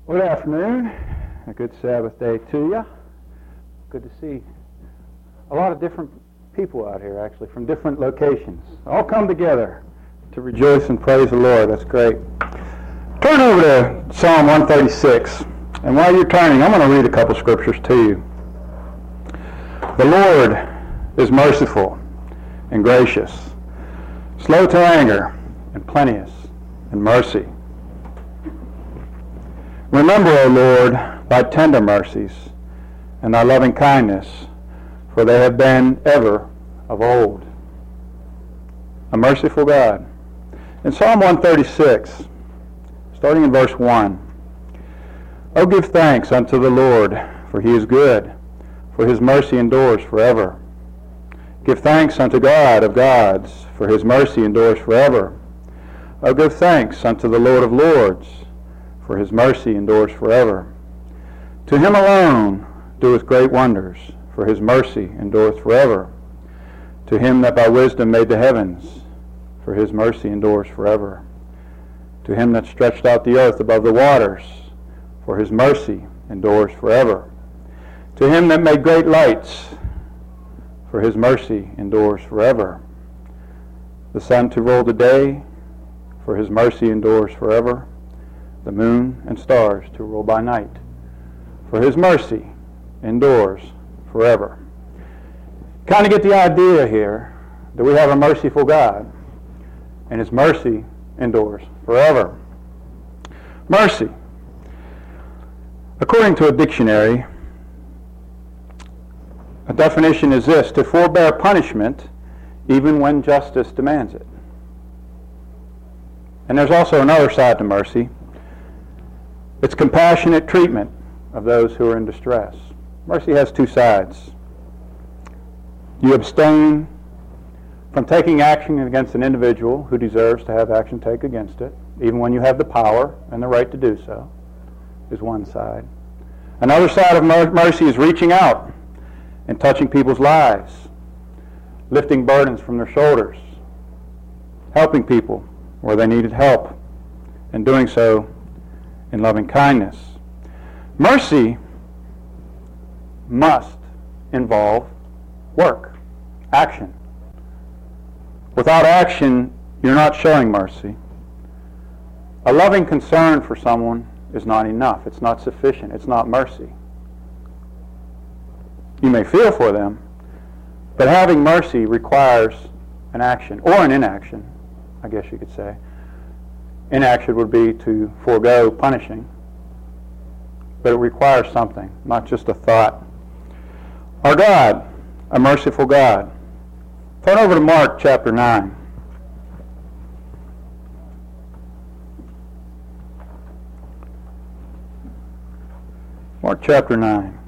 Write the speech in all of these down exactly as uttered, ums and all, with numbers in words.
Good afternoon. A good Sabbath day to you. Good to see a lot of different people out here, actually, from different locations. All come together to rejoice and praise the Lord. That's great. Turn over to Psalm one thirty-six. And while you're turning, I'm going to read a couple scriptures to you. The Lord is merciful and gracious, slow to anger, and plenteous in mercy. Remember, O Lord, thy tender mercies and thy loving kindness, for they have been ever of old. A merciful God. In Psalm one thirty-six, starting in verse one, O give thanks unto the Lord, for he is good, for his mercy endures forever. Give thanks unto God of gods, for his mercy endures forever. O give thanks unto the Lord of lords, for his mercy endures forever. To him alone doeth great wonders, for his mercy endureth forever. To him that by wisdom made the heavens, for his mercy endures forever. To him that stretched out the earth above the waters, for his mercy endures forever. To him that made great lights, for his mercy endures forever. The sun to rule the day, for his mercy endures forever. The moon and stars to rule by night, for his mercy endures forever. Kind of get the idea here that we have a merciful God, and his mercy endures forever. Mercy. According to a dictionary, a definition is this: to forbear punishment even when justice demands it. And there's also another side to mercy. It's compassionate treatment of those who are in distress. Mercy has two sides. You abstain from taking action against an individual who deserves to have action taken against it, even when you have the power and the right to do so, is one side. Another side of mercy is reaching out and touching people's lives, lifting burdens from their shoulders, helping people where they needed help, and doing so in loving kindness. Mercy must involve work, action. Without action, you're not showing mercy. A loving concern for someone is not enough. It's not sufficient. It's not mercy. You may feel for them, but having mercy requires an action, or an inaction, I guess you could say. Inaction would be to forego punishing, but it requires something, not just a thought. Our God, a merciful God. Turn over to Mark chapter nine. Mark chapter nine.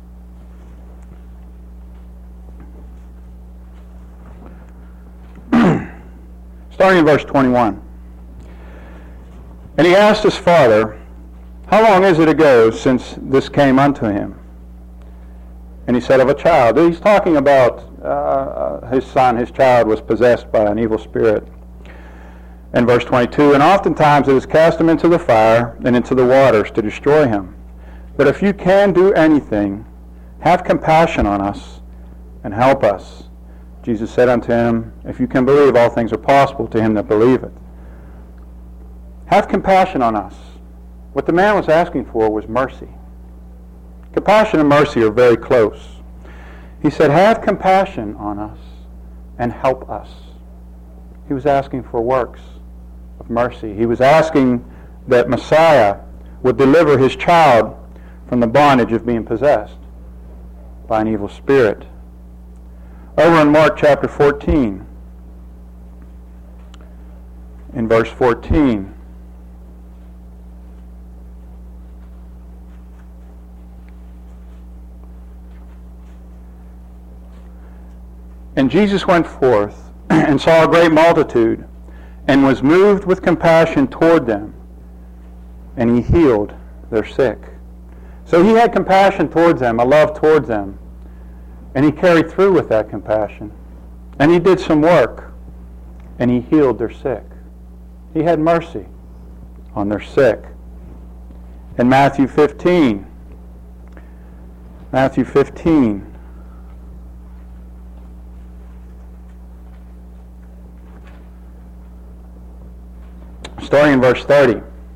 Starting in verse twenty-one. And he asked his father, how long is it ago since this came unto him? And he said, of a child. He's talking about uh, his son, his child was possessed by an evil spirit. And verse twenty-two, and oftentimes it is cast him into the fire and into the waters to destroy him. But if you can do anything, have compassion on us and help us. Jesus said unto him, if you can believe, all things are possible to him that believeth. Have compassion on us. What the man was asking for was mercy. Compassion and mercy are very close. He said, have compassion on us and help us. He was asking for works of mercy. He was asking that Messiah would deliver his child from the bondage of being possessed by an evil spirit. Over in Mark chapter fourteen, in verse fourteen, and Jesus went forth and saw a great multitude, and was moved with compassion toward them, and he healed their sick. So he had compassion towards them, a love towards them, and he carried through with that compassion. And he did some work, and he healed their sick. He had mercy on their sick. in Matthew fifteen. Matthew fifteen. Starting in verse thirty.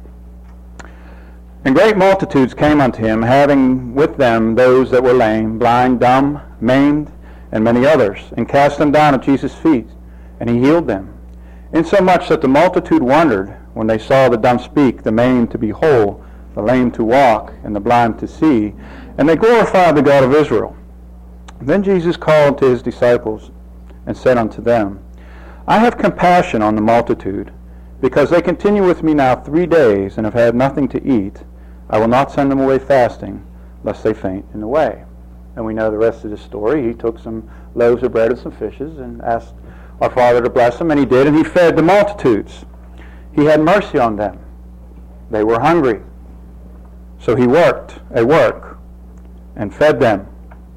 And great multitudes came unto him, having with them those that were lame, blind, dumb, maimed, and many others, and cast them down at Jesus' feet, and he healed them. Insomuch that the multitude wondered when they saw the dumb speak, the maimed to be whole, the lame to walk, and the blind to see, and they glorified the God of Israel. Then Jesus called to his disciples, and said unto them, I have compassion on the multitude, because they continue with me now three days, and have had nothing to eat. I will not send them away fasting, lest they faint in the way. And we know the rest of the story. He took some loaves of bread and some fishes and asked our Father to bless them, and he did, and he fed the multitudes. He had mercy on them. They were hungry. So he worked a work and fed them.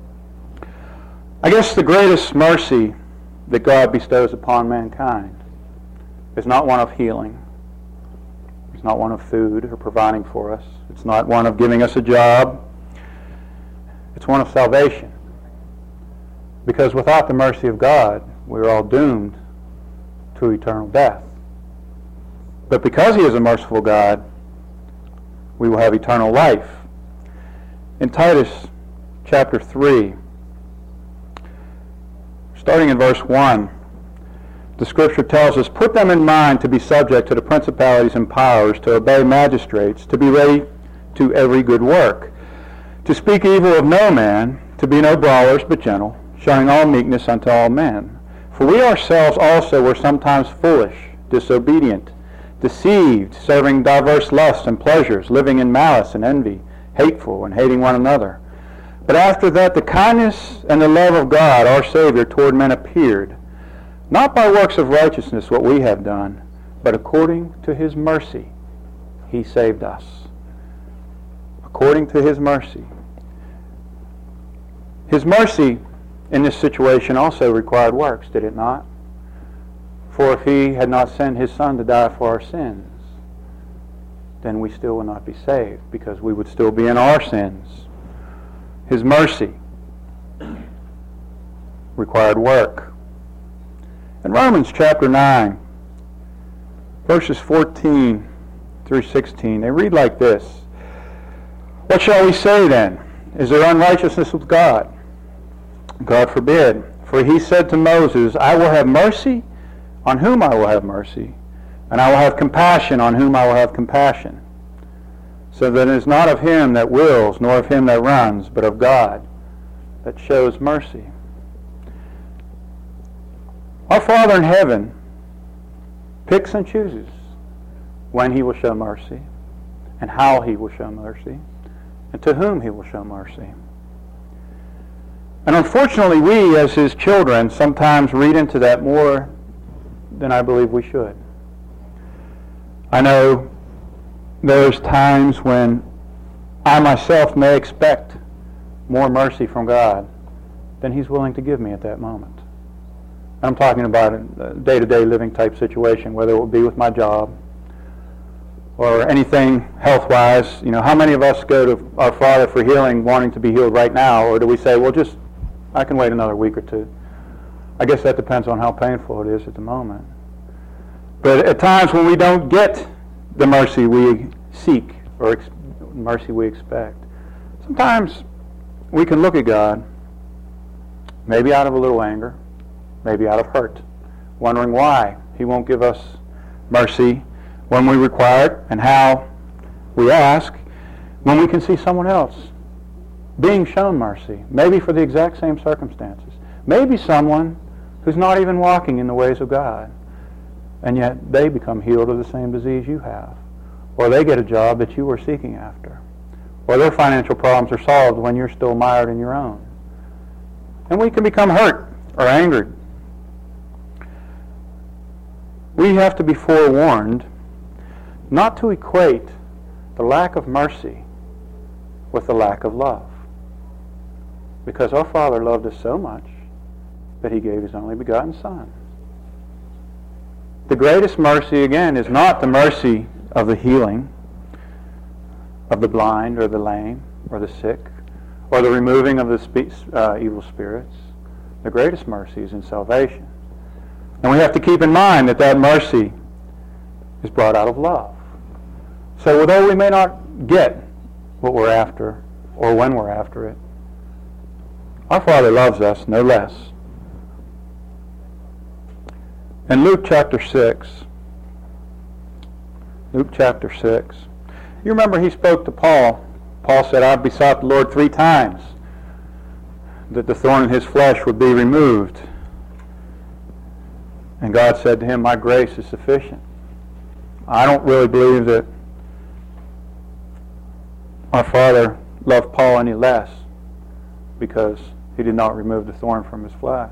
I guess the greatest mercy that God bestows upon mankind is not one of healing. It's not one of food or providing for us. It's not one of giving us a job. It's one of salvation. Because without the mercy of God, we're all doomed to eternal death. But because he is a merciful God, we will have eternal life. In Titus chapter three, starting in verse one, the Scripture tells us, put them in mind to be subject to the principalities and powers, to obey magistrates, to be ready to every good work, to speak evil of no man, to be no brawlers but gentle, showing all meekness unto all men. For we ourselves also were sometimes foolish, disobedient, deceived, serving diverse lusts and pleasures, living in malice and envy, hateful, and hating one another. But after that the kindness and the love of God our Savior toward men appeared, not by works of righteousness what we have done, but according to his mercy he saved us. According to his mercy. His mercy in this situation also required works, did it not? For if he had not sent his Son to die for our sins, then we still would not be saved, because we would still be in our sins. His mercy required work. In Romans chapter nine, verses fourteen through sixteen, they read like this. What shall we say then? Is there unrighteousness with God? God forbid. For he said to Moses, I will have mercy on whom I will have mercy, and I will have compassion on whom I will have compassion. So that it is not of him that wills, nor of him that runs, but of God that shows mercy. Our Father in heaven picks and chooses when he will show mercy, and how he will show mercy, and to whom he will show mercy. And unfortunately, we as his children sometimes read into that more than I believe we should. I know there's times when I myself may expect more mercy from God than he's willing to give me at that moment. I'm talking about a day-to-day living type situation, whether it will be with my job or anything health-wise. You know, how many of us go to our Father for healing, wanting to be healed right now, or do we say, well, just, I can wait another week or two? I guess that depends on how painful it is at the moment. But at times when we don't get the mercy we seek or ex- mercy we expect, sometimes we can look at God, maybe out of a little anger, maybe out of hurt, wondering why he won't give us mercy when we require it, and how we ask when we can see someone else being shown mercy, maybe for the exact same circumstances. Maybe someone who's not even walking in the ways of God, and yet they become healed of the same disease you have, or they get a job that you were seeking after, or their financial problems are solved when you're still mired in your own. And we can become hurt or angered. We have to be forewarned not to equate the lack of mercy with the lack of love. Because our Father loved us so much that he gave his only begotten Son. The greatest mercy, again, is not the mercy of the healing of the blind or the lame or the sick, or the removing of the spe- uh, evil spirits. The greatest mercy is in salvation. And we have to keep in mind that that mercy is brought out of love. So although we may not get what we're after, or when we're after it, our Father loves us no less. In Luke chapter six, Luke chapter six, you remember he spoke to Paul. Paul said, I besought the Lord three times that the thorn in his flesh would be removed. And God said to him, my grace is sufficient. I don't really believe that our Father loved Paul any less because he did not remove the thorn from his flesh.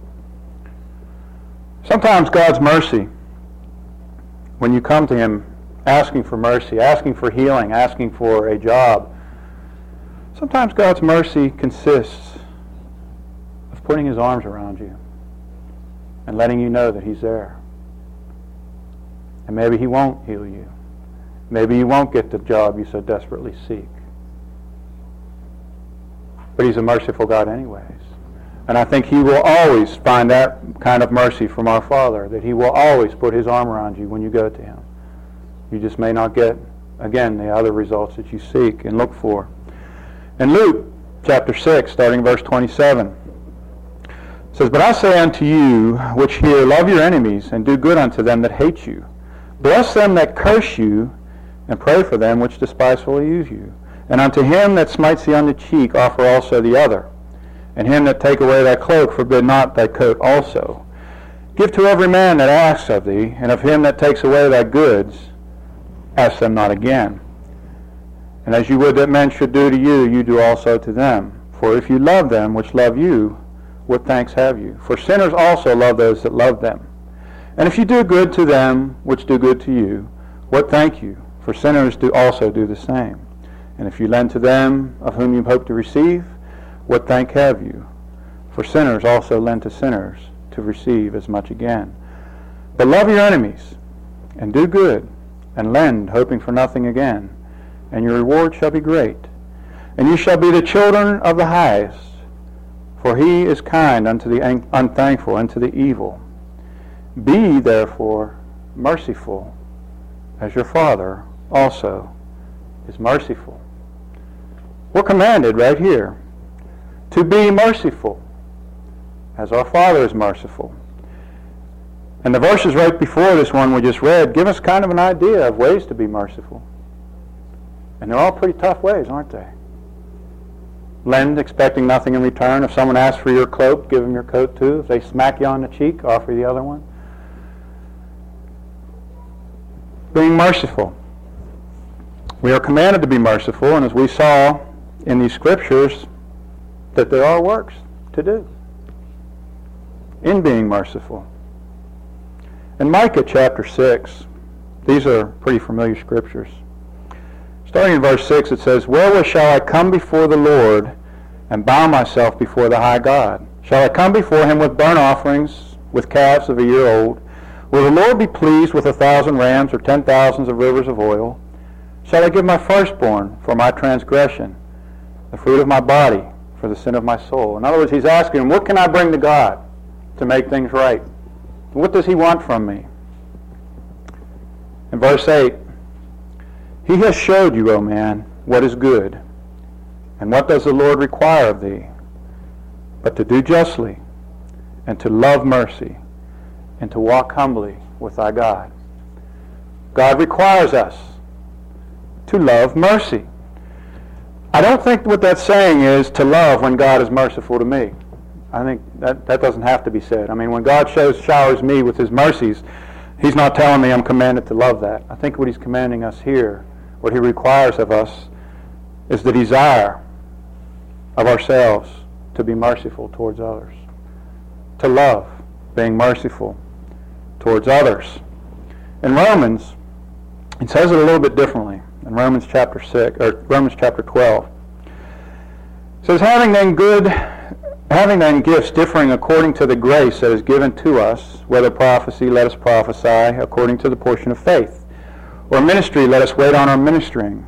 Sometimes God's mercy, when you come to him asking for mercy, asking for healing, asking for a job, sometimes God's mercy consists of putting his arms around you and letting you know that he's there. And maybe he won't heal you. Maybe you won't get the job you so desperately seek. But he's a merciful God anyways. And I think he will always find that kind of mercy from our Father, that he will always put his arm around you when you go to him. You just may not get, again, the other results that you seek and look for. In Luke chapter six, starting verse twenty-seven, it says, But I say unto you, which hear, love your enemies, and do good unto them that hate you. Bless them that curse you, and pray for them which despitefully use you. And unto him that smites thee on the cheek, offer also the other. And him that take away thy cloak, forbid not thy coat also. Give to every man that asks of thee, and of him that takes away thy goods, ask them not again. And as you would that men should do to you, you do also to them. For if you love them which love you, what thanks have you? For sinners also love those that love them. And if you do good to them which do good to you, what thank you? For sinners do also do the same. And if you lend to them of whom you hope to receive, what thank have you? For sinners also lend to sinners to receive as much again. But love your enemies, and do good, and lend, hoping for nothing again, and your reward shall be great. And you shall be the children of the highest, for he is kind unto the unthankful and to the evil. Be therefore merciful, as your Father also is merciful. We're commanded right here to be merciful, as our Father is merciful. And the verses right before this one we just read give us kind of an idea of ways to be merciful. And they're all pretty tough ways, aren't they? Lend, expecting nothing in return. If someone asks for your cloak, give them your coat too. If they smack you on the cheek, offer you the other one. Being merciful. We are commanded to be merciful, and as we saw in these scriptures, that there are works to do in being merciful. In Micah chapter six, these are pretty familiar scriptures. Starting in verse six, it says, Wherewith shall I come before the Lord, and bow myself before the high God? Shall I come before him with burnt offerings, with calves of a year old? Will the Lord be pleased with a thousand rams, or ten thousands of rivers of oil? Shall I give my firstborn for my transgression, the fruit of my body for the sin of my soul? In other words, he's asking him, what can I bring to God to make things right? What does he want from me? In verse eight, He has showed you, O man, what is good. And what does the Lord require of thee? But to do justly, and to love mercy, and to walk humbly with thy God. God requires us to love mercy. I don't think what that's saying is to love when God is merciful to me. I think that, that doesn't have to be said. I mean, when God shows showers me with his mercies, he's not telling me I'm commanded to love that. I think what he's commanding us here, what he requires of us, is the desire of ourselves to be merciful towards others. To love being merciful towards others. In Romans, it says it a little bit differently. In Romans chapter six, or Romans chapter twelve, it says, having then good, having then gifts differing according to the grace that is given to us, whether prophecy, let us prophesy according to the portion of faith, or ministry, let us wait on our ministering,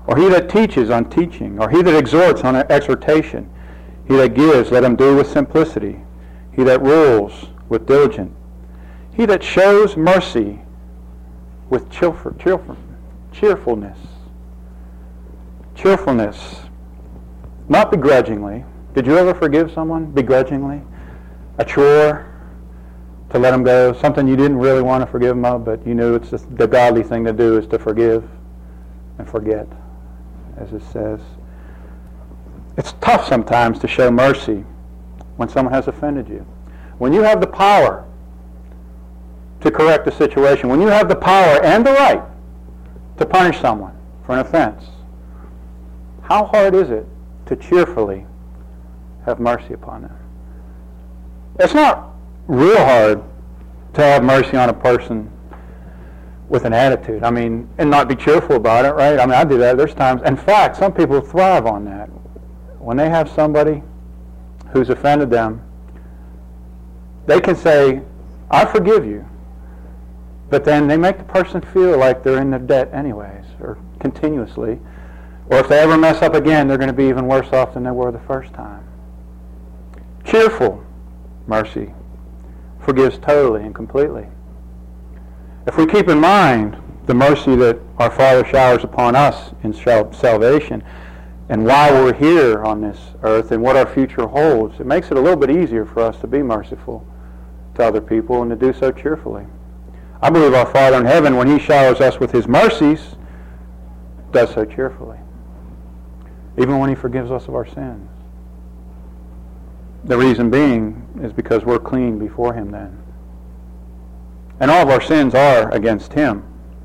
or he that teaches on teaching, or he that exhorts on exhortation. He that gives, let him do with simplicity. He that rules, with diligence. He that shows mercy, with cheerful, cheerful, cheerfulness. Cheerfulness. Not begrudgingly. Did you ever forgive someone begrudgingly? A chore to let them go, something you didn't really want to forgive them of, but you knew it's just the godly thing to do is to forgive and forget, as it says. It's tough sometimes to show mercy when someone has offended you. When you have the power to correct a situation, when you have the power and the right to punish someone for an offense, how hard is it to cheerfully have mercy upon them? It's not real hard to have mercy on a person with an attitude. I mean, and not be cheerful about it, right? I mean, I do that. There's times, in fact, some people thrive on that. When they have somebody who's offended them, they can say, I forgive you. But then they make the person feel like they're in their debt anyways, or continuously. Or if they ever mess up again, they're going to be even worse off than they were the first time. Cheerful mercy forgives totally and completely. If we keep in mind the mercy that our Father showers upon us in salvation, and why we're here on this earth and what our future holds, it makes it a little bit easier for us to be merciful to other people and to do so cheerfully. I believe our Father in heaven, when He showers us with His mercies, does so cheerfully, even when He forgives us of our sins. The reason being is because we're clean before Him then. And all of our sins are against Him.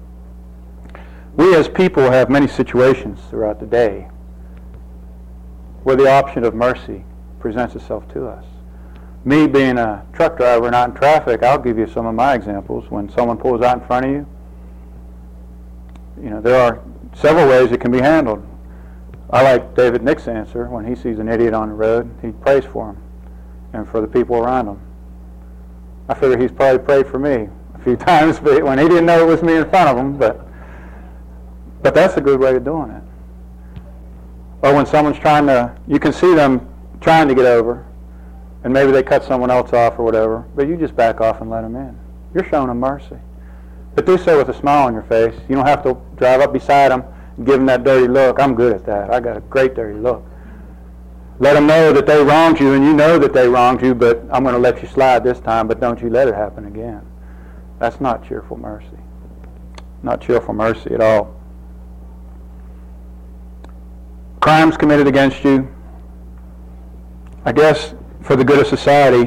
We as people have many situations throughout the day where the option of mercy presents itself to us. Me being a truck driver not in traffic, I'll give you some of my examples. When someone pulls out in front of you, you know, there are several ways it can be handled. I like David Nick's answer. When he sees an idiot on the road, he prays for him and for the people around him. I figure he's probably prayed for me a few times when he didn't know it was me in front of him, but but that's a good way of doing it. Or when someone's trying to, you can see them trying to get over, and maybe they cut someone else off or whatever, but you just back off and let them in. You're showing them mercy. But do so with a smile on your face. You don't have to drive up beside them and give them that dirty look. I'm good at that. I got a great dirty look. Let them know that they wronged you, and you know that they wronged you, but I'm going to let you slide this time, but don't you let it happen again. That's not cheerful mercy. Not cheerful mercy at all. Crimes committed against you, I guess for the good of society,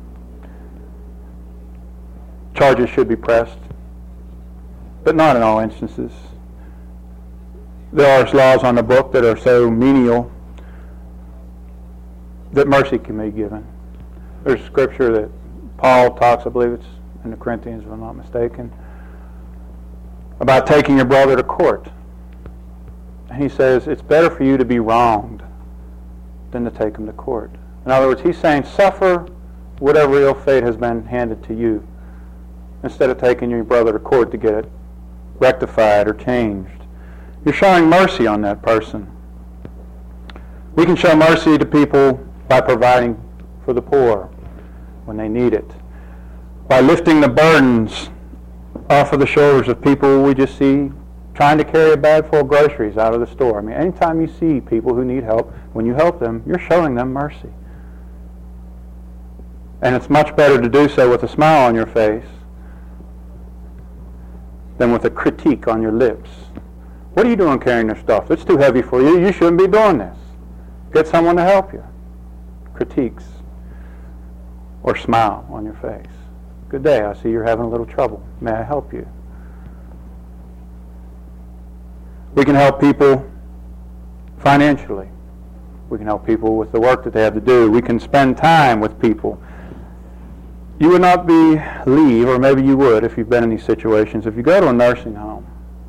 charges should be pressed, but not in all instances. There are laws on the book that are so menial that mercy can be given. There's scripture that Paul talks, I believe it's in the Corinthians if I'm not mistaken, about taking your brother to court. And he says, it's better for you to be wronged than to take him to court. In other words, he's saying, suffer whatever ill fate has been handed to you, instead of taking your brother to court to get it rectified or changed. You're showing mercy on that person. We can show mercy to people by providing for the poor when they need it, by lifting the burdens off of the shoulders of people we just see trying to carry a bag full of groceries out of the store. I mean, anytime you see people who need help, when you help them, you're showing them mercy. And it's much better to do so with a smile on your face than with a critique on your lips. What are you doing carrying this stuff? It's too heavy for you. You shouldn't be doing this. Get someone to help you. Critiques or smile on your face. Good day. I see you're having a little trouble. May I help you? We can help people financially. We can help people with the work that they have to do. We can spend time with people. You would not believe, or maybe you would if you've been in these situations, if you go to a nursing home,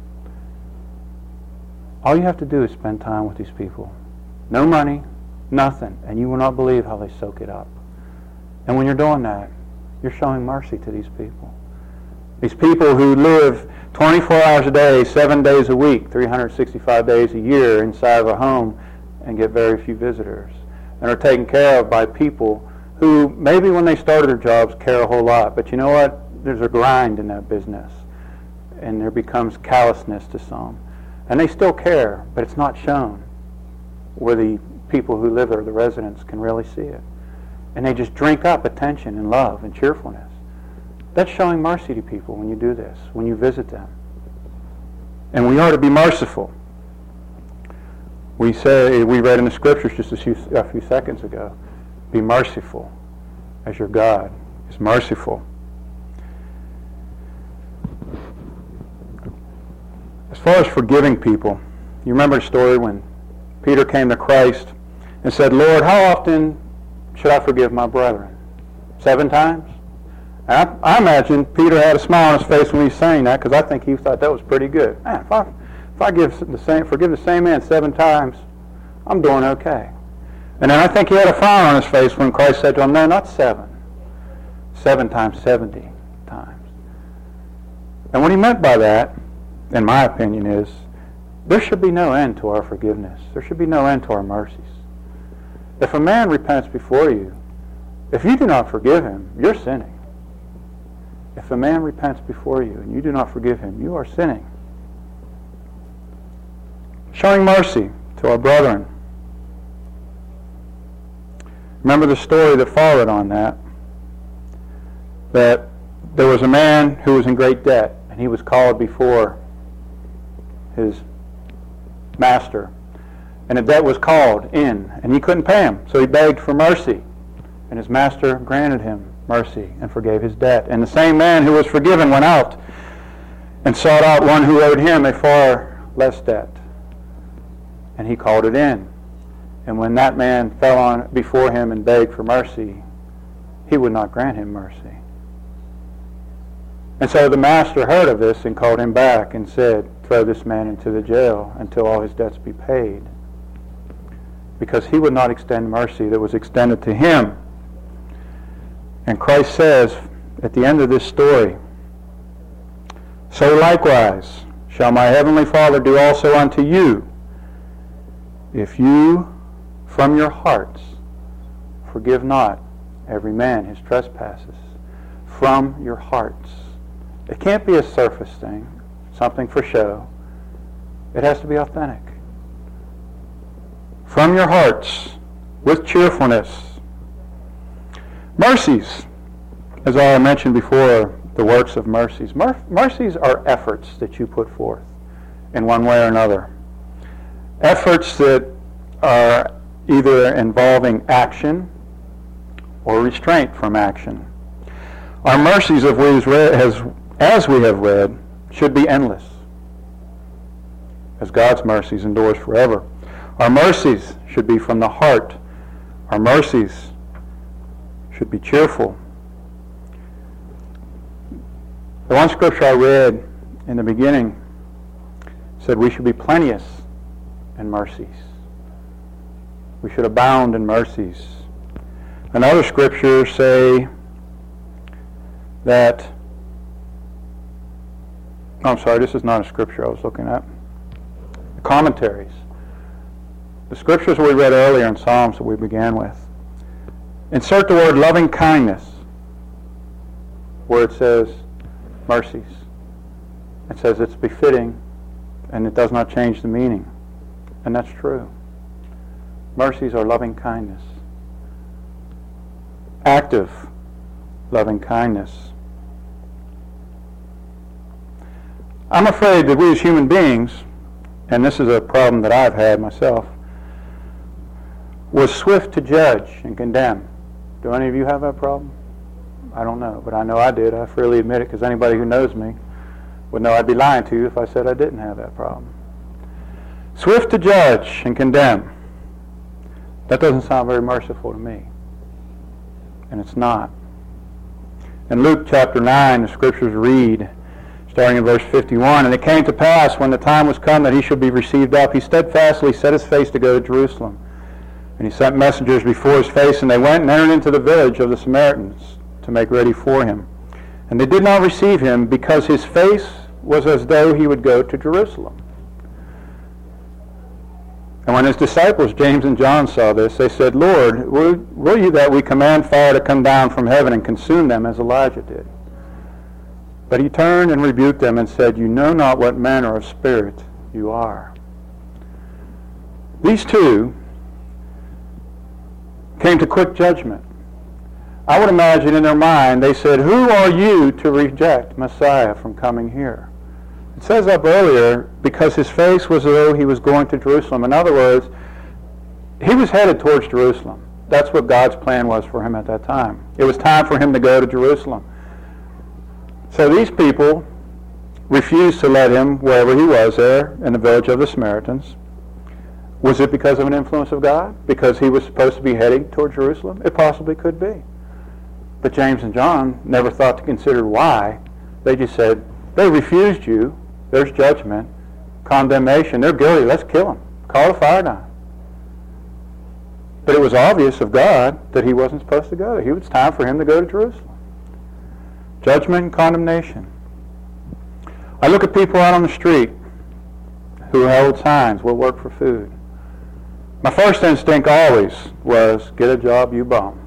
all you have to do is spend time with these people. No money, nothing, and you will not believe how they soak it up. And when you're doing that, you're showing mercy to these people. These people who live twenty-four hours a day, seven days a week, three hundred sixty-five days a year inside of a home and get very few visitors, and are taken care of by people who maybe when they started their jobs care a whole lot, but you know what? There's a grind in that business, and there becomes callousness to some. And they still care, but it's not shown where the people who live there, the residents, can really see it. And they just drink up attention and love and cheerfulness. That's showing mercy to people when you do this, when you visit them. And we are to be merciful. We say, we read in the scriptures just a few, a few seconds ago, be merciful as your God is merciful. As far as forgiving people, you remember the story when Peter came to Christ and said, Lord, how often should I forgive my brethren? Seven times? I, I imagine Peter had a smile on his face when he was saying that, because I think he thought that was pretty good. Man, if I, if I give the same, forgive the same man seven times, I'm doing okay. And then I think he had a frown on his face when Christ said to him, no, not seven. Seven times seventy times. And what he meant by that, in my opinion, is there should be no end to our forgiveness. There should be no end to our mercies. If a man repents before you, if you do not forgive him, you're sinning. If a man repents before you and you do not forgive him, you are sinning. Showing mercy to our brethren. Remember the story that followed on that, that there was a man who was in great debt, and he was called before his master. And the debt was called in, and he couldn't pay him, so he begged for mercy. And his master granted him mercy and forgave his debt. And the same man who was forgiven went out and sought out one who owed him a far less debt. And he called it in. And when that man fell on before him and begged for mercy, he would not grant him mercy. And so the master heard of this and called him back and said, throw this man into the jail until all his debts be paid. Because he would not extend mercy that was extended to him. And Christ says at the end of this story, so likewise shall my heavenly Father do also unto you, if you from your hearts forgive not every man his trespasses. From your hearts. It can't be a surface thing, something for show. It has to be authentic. From your hearts, with cheerfulness. Mercies, as I mentioned before, the works of mercies. Mer- mercies are efforts that you put forth in one way or another. Efforts that are either involving action or restraint from action. Our mercies, as we as we have read, should be endless, as God's mercies endures forever. Our mercies should be from the heart. Our mercies should be cheerful. The one scripture I read in the beginning said we should be plenteous in mercies. We should abound in mercies. Another scriptures say that, oh, I'm sorry, this is not a scripture I was looking at. The commentaries. The scriptures we read earlier in Psalms that we began with. Insert the word loving kindness where it says mercies. It says it's befitting and it does not change the meaning. And that's true. Mercies are loving kindness. Active loving kindness. I'm afraid that we as human beings, and this is a problem that I've had myself, was swift to judge and condemn. Do any of you have that problem? I don't know, but I know I did. I freely admit it because anybody who knows me would know I'd be lying to you if I said I didn't have that problem. Swift to judge and condemn. That doesn't sound very merciful to me. And it's not. In Luke chapter nine, the scriptures read, starting in verse fifty-one, and it came to pass when the time was come that he should be received up, he steadfastly set his face to go to Jerusalem. And he sent messengers before his face, and they went and entered into the village of the Samaritans to make ready for him. And they did not receive him because his face was as though he would go to Jerusalem. And when his disciples, James and John, saw this, they said, Lord, will, will you that we command fire to come down from heaven and consume them as Elijah did? But he turned and rebuked them and said, you know not what manner of spirit you are. These two came to quick judgment. I would imagine in their mind they said, who are you to reject Messiah from coming here? It says up earlier, because his face was as though he was going to Jerusalem. In other words, he was headed towards Jerusalem. That's what God's plan was for him at that time. It was time for him to go to Jerusalem. So these people refused to let him wherever he was there in the village of the Samaritans. Was it because of an influence of God? Because he was supposed to be heading toward Jerusalem? It possibly could be. But James and John never thought to consider why. They just said, they refused you. There's judgment, condemnation. They're guilty. Let's kill them. Call the fire down. But it was obvious of God that he wasn't supposed to go. It was time for him to go to Jerusalem. Judgment and condemnation. I look at people out on the street who hold signs, will work for food. My first instinct always was, get a job, you bum.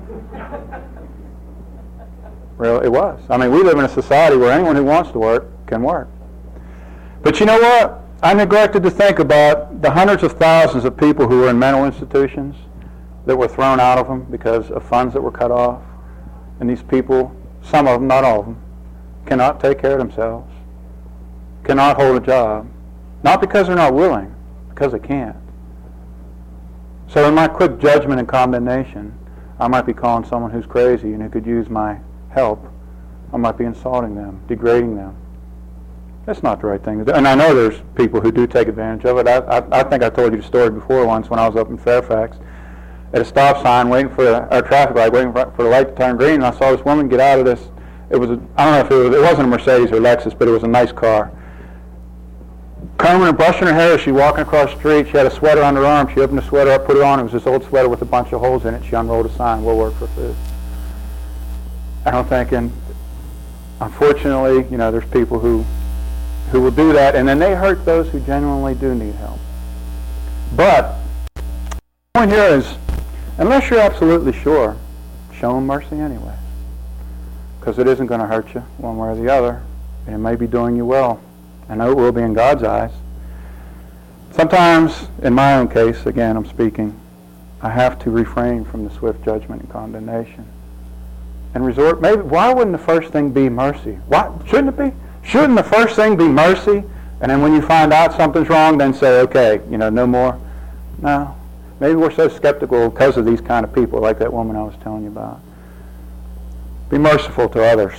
Really, it was. I mean, we live in a society where anyone who wants to work can work. But you know what? I neglected to think about the hundreds of thousands of people who were in mental institutions that were thrown out of them because of funds that were cut off. And these people, some of them, not all of them, cannot take care of themselves, cannot hold a job. Not because they're not willing, because they can't. So in my quick judgment and condemnation, I might be calling someone who's crazy and who could use my help. I might be insulting them, degrading them. That's not the right thing to do. And I know there's people who do take advantage of it. I, I, I think I told you the story before once when I was up in Fairfax at a stop sign waiting for the, our traffic light, waiting for, for the light to turn green, and I saw this woman get out of this. It was a, I don't know if it was, it wasn't a Mercedes or Lexus, but it was a nice car. Combing and brushing her hair, she walking across the street. She had a sweater on her arm. She opened the sweater up, put it on. It was this old sweater with a bunch of holes in it. She unrolled a sign, we'll work for food. And I'm thinking, unfortunately, you know, there's people who who will do that, and then they hurt those who genuinely do need help. But the point here is, unless you're absolutely sure, show them mercy anyway. Because it isn't going to hurt you one way or the other. And it may be doing you well. I know it will be in God's eyes. Sometimes, in my own case, again, I'm speaking, I have to refrain from the swift judgment and condemnation. And resort, maybe, why wouldn't the first thing be mercy? Why, shouldn't it be? Shouldn't the first thing be mercy? And then when you find out something's wrong, then say, okay, you know, no more? No. Maybe we're so skeptical because of these kind of people, like that woman I was telling you about. Be merciful to others.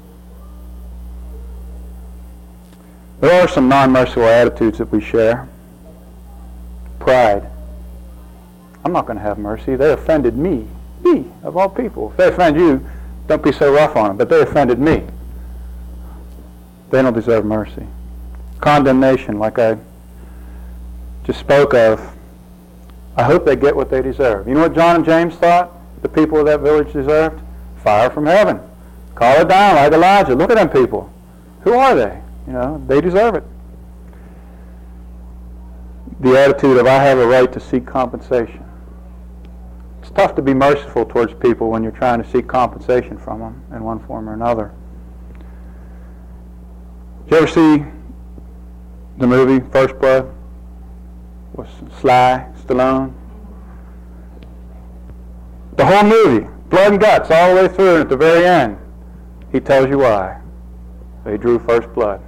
There are some non-merciful attitudes that we share. Pride. I'm not going to have mercy. They offended me. Me, of all people. If they offend you, don't be so rough on them. But they offended me. They don't deserve mercy. Condemnation, like I just spoke of. I hope they get what they deserve. You know what John and James thought the people of that village deserved? Fire from heaven. Call it down like Elijah. Look at them people. Who are they? You know, they deserve it. The attitude of, I have a right to seek compensation. It's tough to be merciful towards people when you're trying to seek compensation from them in one form or another. Did you ever see the movie First Blood with Sly Stallone? The whole movie, blood and guts all the way through, and at the very end, he tells you why. They drew first blood.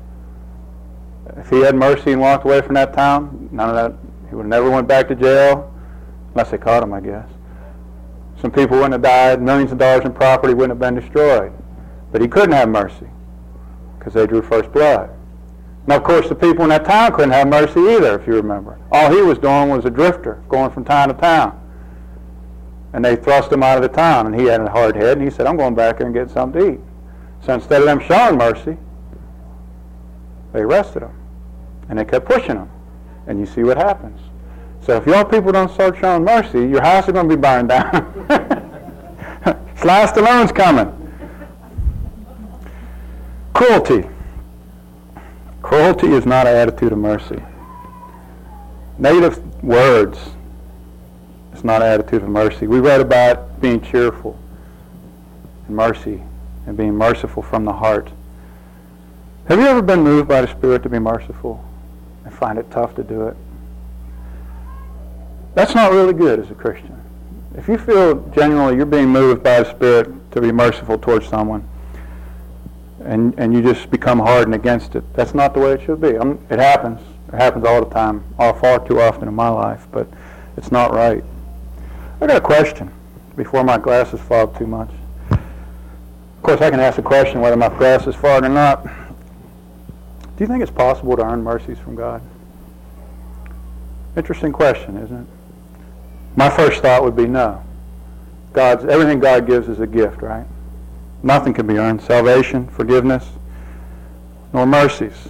If he had mercy and walked away from that town, none of that, he would have never went back to jail, unless they caught him, I guess. Some people wouldn't have died, millions of dollars in property wouldn't have been destroyed. But he couldn't have mercy, because they drew first blood. Now, of course, the people in that town couldn't have mercy either, if you remember. All he was doing was a drifter, going from town to town. And they thrust him out of the town, and he had a hard head, and he said, I'm going back there and get something to eat. So instead of them showing mercy, they arrested him. And they kept pushing him. And you see what happens. So if your people don't start showing mercy, your house is going to be burned down. Sly Stallone's coming. Cruelty. Cruelty is not an attitude of mercy. Negative words is not an attitude of mercy. We read about being cheerful and mercy and being merciful from the heart. Have you ever been moved by the Spirit to be merciful and find it tough to do it? That's not really good as a Christian. If you feel genuinely you're being moved by the Spirit to be merciful towards someone, and and you just become hardened against it, that's not the way it should be. I'm, it happens. It happens all the time, all far too often in my life, but it's not right. I got a question before my glasses fog too much. Of course, I can ask the question whether my glasses fog or not. Do you think it's possible to earn mercies from God? Interesting question, isn't it? My first thought would be no. God's everything God gives is a gift, right? Nothing can be earned. Salvation, forgiveness, nor mercies.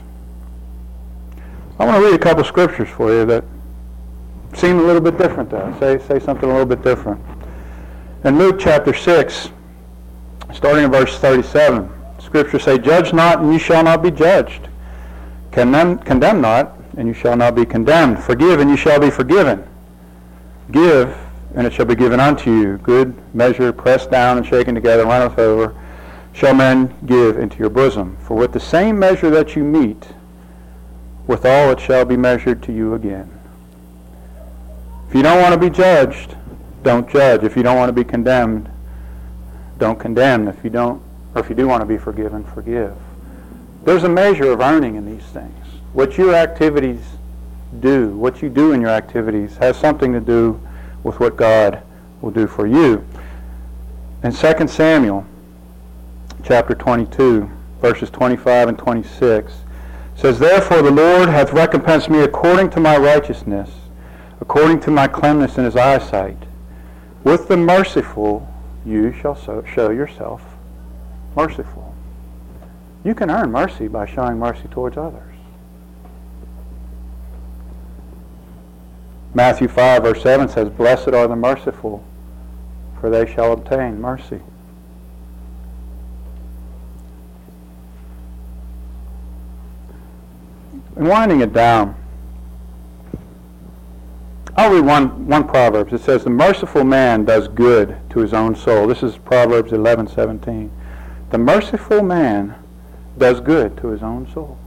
I want to read a couple scriptures for you that seem a little bit different to us. Say, say something a little bit different. In Luke chapter six, starting in verse thirty-seven, scriptures say, "Judge not, and you shall not be judged. Condemn, condemn not, and you shall not be condemned. Forgive, and you shall be forgiven. Give, and it shall be given unto you. Good measure, pressed down and shaken together, runneth over, shall men give into your bosom. For with the same measure that you meet, withal it shall be measured to you again." If you don't want to be judged, don't judge. If you don't want to be condemned, don't condemn. If you don't, or if you do want to be forgiven, forgive. There's a measure of earning in these things. What your activities do, what you do in your activities, has something to do with what God will do for you. In Second Samuel chapter twenty-two, verses twenty-five and twenty-six, it says, "Therefore the Lord hath recompensed me according to my righteousness, according to my cleanness in his eyesight. With the merciful you shall so show yourself merciful." You can earn mercy by showing mercy towards others. Matthew five, verse seven says, "Blessed are the merciful, for they shall obtain mercy." And winding it down, I'll read one, one Proverbs. It says, "The merciful man does good to his own soul." This is Proverbs eleven seventeen. The merciful man does good to his own soul.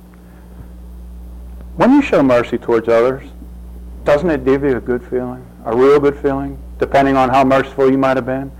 When you show mercy towards others, doesn't it give you a good feeling? A real good feeling, depending on how merciful you might have been?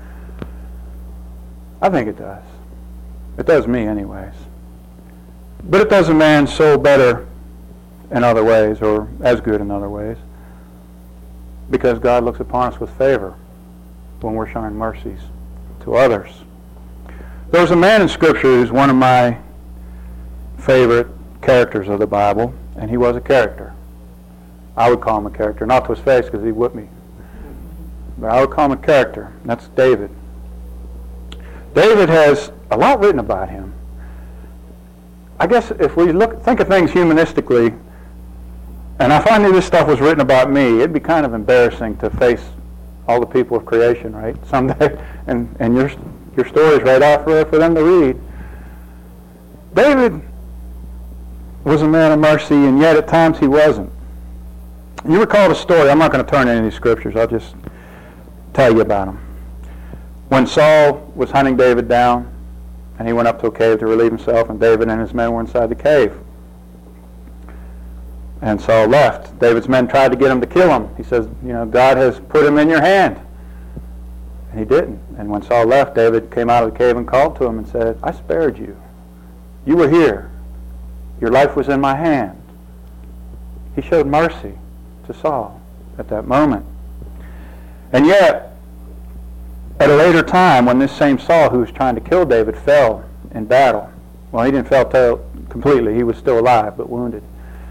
I think it does. It does me anyways. But it does a man's soul better in other ways, or as good in other ways, because God looks upon us with favor when we're showing mercies to others. There's a man in Scripture who's one of my favorite characters of the Bible, and he was a character. I would call him a character, not to his face because he whipped me, but I would call him a character. That's David. David has a lot written about him. I guess if we look, think of things humanistically, and if I knew this stuff was written about me, it'd be kind of embarrassing to face all the people of creation, right, someday, and, and your your story's right out for, for them to read. David was a man of mercy, and yet at times he wasn't. You recall the story. I'm not going to turn to any of these scriptures. I'll just tell you about them. When Saul was hunting David down, and he went up to a cave to relieve himself, and David and his men were inside the cave. And Saul left. David's men tried to get him to kill him. He says, you know, God has put him in your hand. And he didn't. And when Saul left, David came out of the cave and called to him and said, "I spared you. You were here. Your life was in my hand." He showed mercy to Saul at that moment. And yet, at a later time, when this same Saul who was trying to kill David fell in battle, well, he didn't fall completely. He was still alive, but wounded.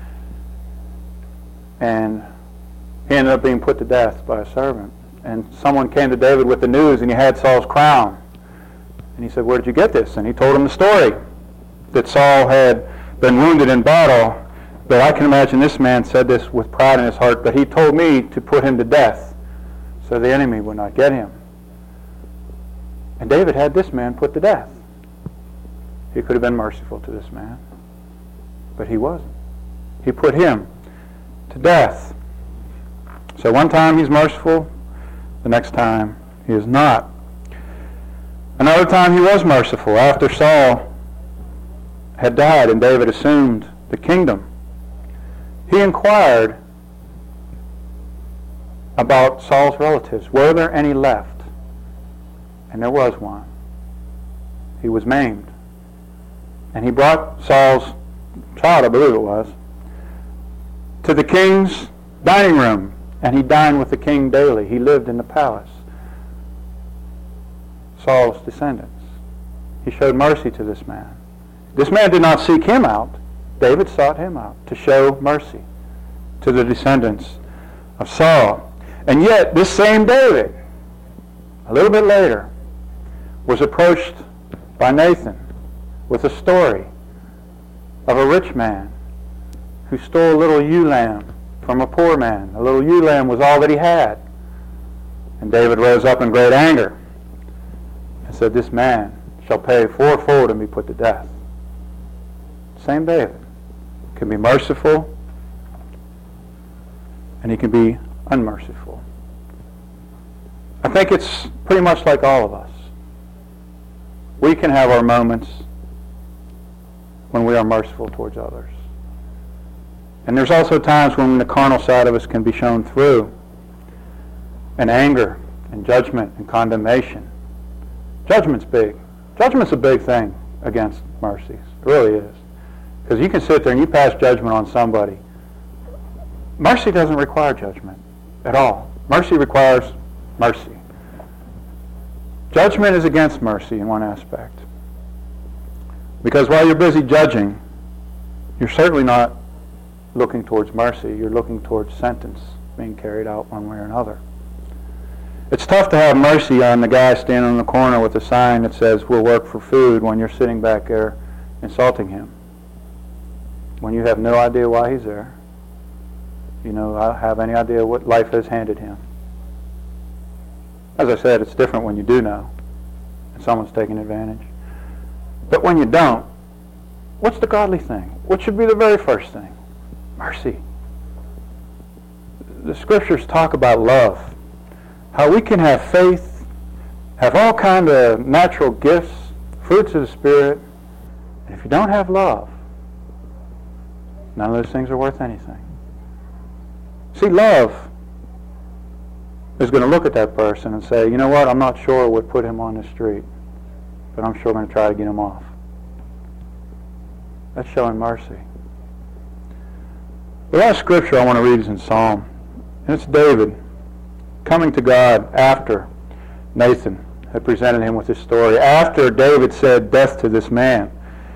And he ended up being put to death by a servant. And someone came to David with the news, and he had Saul's crown. And he said, "Where did you get this?" And he told him the story, that Saul had been wounded in battle. But I can imagine this man said this with pride in his heart, "But he told me to put him to death so the enemy would not get him." And David had this man put to death. He could have been merciful to this man. But he wasn't. He put him to death. So one time he's merciful, the next time he is not. Another time he was merciful after Saul had died and David assumed the kingdom. He inquired about Saul's relatives. Were there any left? And there was one. He was maimed. And he brought Saul's child, I believe it was, to the king's dining room. And he dined with the king daily. He lived in the palace. Saul's descendants. He showed mercy to this man. This man did not seek him out. David sought him out to show mercy to the descendants of Saul. And yet, this same David, a little bit later, was approached by Nathan with a story of a rich man who stole a little ewe lamb from a poor man. A little ewe lamb was all that he had. And David rose up in great anger and said, "This man shall pay fourfold and be put to death." Same David can be merciful and he can be unmerciful. I think it's pretty much like all of us. We can have our moments when we are merciful towards others. And there's also times when the carnal side of us can be shown through, and anger and judgment and condemnation. Judgment's big. Judgment's a big thing against mercy. It really is. Because you can sit there and you pass judgment on somebody. Mercy doesn't require judgment at all. Mercy requires mercy. Judgment is against mercy in one aspect. Because while you're busy judging, you're certainly not looking towards mercy. You're looking towards sentence being carried out one way or another. It's tough to have mercy on the guy standing in the corner with a sign that says, "We'll work for food," when you're sitting back there insulting him. When you have no idea why he's there. You know, I have any idea what life has handed him. As I said, it's different when you do know and someone's taking advantage. But when you don't, what's the godly thing? What should be the very first thing? Mercy. The scriptures talk about love. How we can have faith, have all kinds of natural gifts, fruits of the Spirit, and if you don't have love, none of those things are worth anything. See, love is going to look at that person and say, "You know what, I'm not sure what put him on the street, but I'm sure going to try to get him off." That's showing mercy. The last scripture I want to read is in Psalm, and it's David coming to God after Nathan had presented him with his story, after David said, "Death to this man."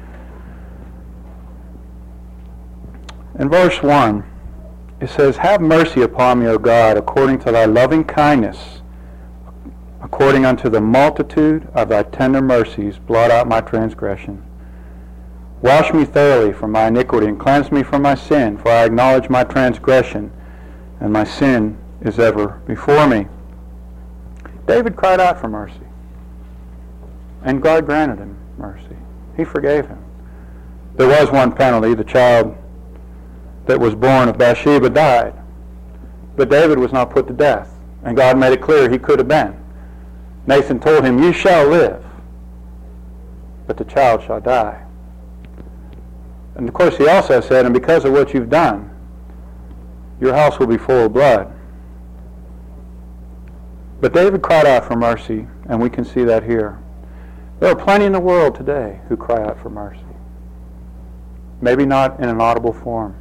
In verse one, it says, "Have mercy upon me, O God, according to thy loving kindness, according unto the multitude of thy tender mercies, blot out my transgression. Wash me thoroughly from my iniquity, and cleanse me from my sin, for I acknowledge my transgression, and my sin is ever before me." David cried out for mercy, and God granted him mercy. He forgave him. There was one penalty. The child that was born of Bathsheba died. But David was not put to death, and God made it clear he could have been. Nathan told him, "You shall live, but the child shall die." And of course he also said, "And because of what you've done, your house will be full of blood." But David cried out for mercy, and we can see that here. There are plenty in the world today who cry out for mercy. Maybe not in an audible form.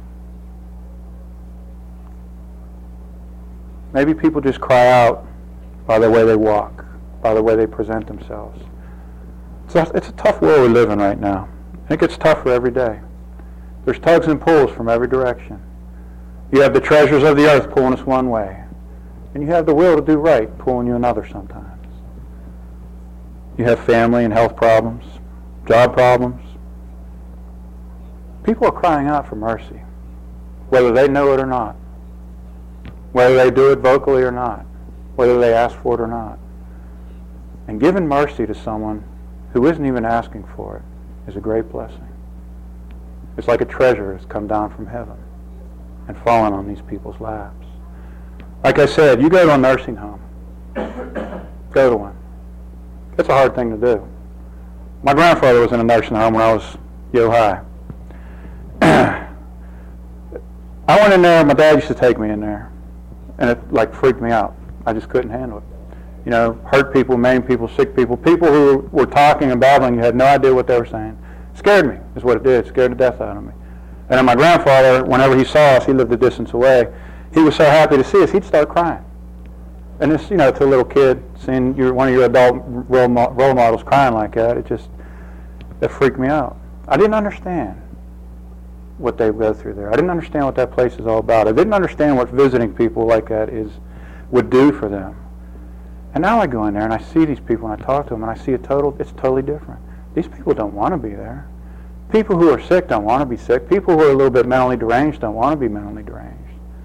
Maybe people just cry out by the way they walk, by the way they present themselves. It's a, it's a tough world we live in right now. It gets tougher every day. There's tugs and pulls from every direction. You have the treasures of the earth pulling us one way, and you have the will to do right pulling you another sometimes. You have family and health problems, job problems. People are crying out for mercy, whether they know it or not, whether they do it vocally or not, whether they ask for it or not. And giving mercy to someone who isn't even asking for it is a great blessing. It's like a treasure has come down from heaven and fallen on these people's laps. Like I said, you go to a nursing home. Go to one. It's a hard thing to do. My grandfather was in a nursing home when I was yo high. I went in there, my dad used to take me in there, and it like freaked me out. I just couldn't handle it. You know, hurt people, maim people, sick people, people who were talking and babbling, you had no idea what they were saying. It scared me, is what it did. It scared the death out of me. And then my grandfather, whenever he saw us, he lived a distance away, he was so happy to see us, he'd start crying. And this, you know, to a little kid, seeing your, one of your adult role, mo- role models crying like that, it just, it freaked me out. I didn't understand what they go through there. I didn't understand what that place is all about. I didn't understand what visiting people like that is would do for them. And now I go in there and I see these people and I talk to them and I see a total, it's totally different. These people don't want to be there. People who are sick don't want to be sick. People who are a little bit mentally deranged don't want to be mentally deranged.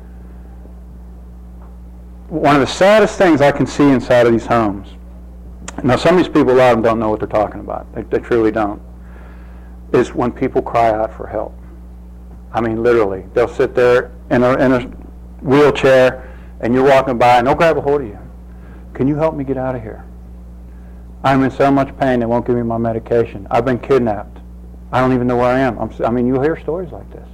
One of the saddest things I can see inside of these homes, now some of these people, a lot of them don't know what they're talking about. They, they truly don't, is when people cry out for help. I mean, literally. They'll sit there in a, in a wheelchair and you're walking by and they'll grab a hold of you. Can you help me get out of here? I'm in so much pain they won't give me my medication. I've been kidnapped. I don't even know where I am. I'm, I mean, you'll hear stories like this.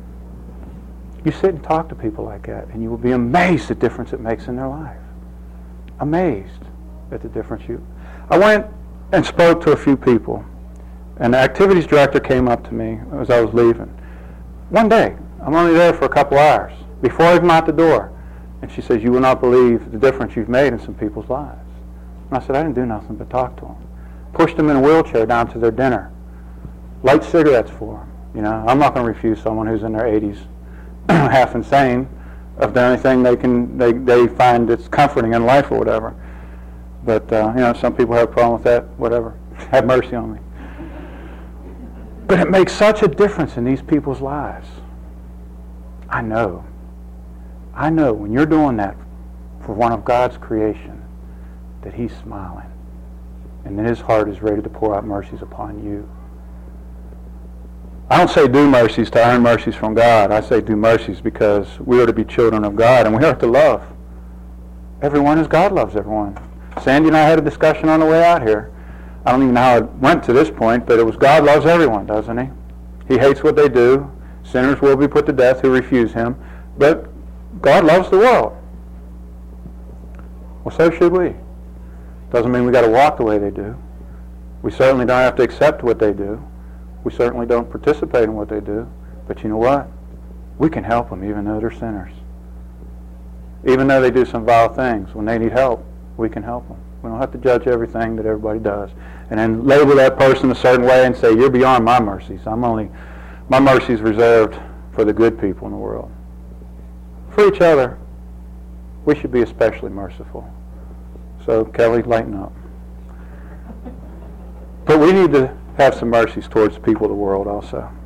You sit and talk to people like that and you will be amazed at the difference it makes in their life. Amazed at the difference you... I went and spoke to a few people and the activities director came up to me as I was leaving. One day, I'm only there for a couple hours, before I come out the door. And she says, you will not believe the difference you've made in some people's lives. And I said, I didn't do nothing but talk to them. Pushed them in a wheelchair down to their dinner. Light cigarettes for them. You know, I'm not going to refuse someone who's in their eighties, half insane, of the only thing they can they, they find that's comforting in life or whatever. But, uh, you know, some people have a problem with that, whatever. Have mercy on me. But it makes such a difference in these people's lives. I know. I know when you're doing that for one of God's creation, that He's smiling. And that His heart is ready to pour out mercies upon you. I don't say do mercies to earn mercies from God. I say do mercies because we are to be children of God and we are to love everyone as God loves everyone. Sandy and I had a discussion on the way out here. I don't even know how it went to this point, but it was God loves everyone, doesn't He? He hates what they do. Sinners will be put to death who refuse Him. But God loves the world. Well, so should we. Doesn't mean we got to walk the way they do. We certainly don't have to accept what they do. We certainly don't participate in what they do. But you know what? We can help them even though they're sinners. Even though they do some vile things, when they need help, we can help them. We don't have to judge everything that everybody does. And then label that person a certain way and say, you're beyond my mercies. I'm only, my mercy is reserved for the good people in the world. For each other, we should be especially merciful. So, Kelly, lighten up. But we need to have some mercies towards the people of the world also.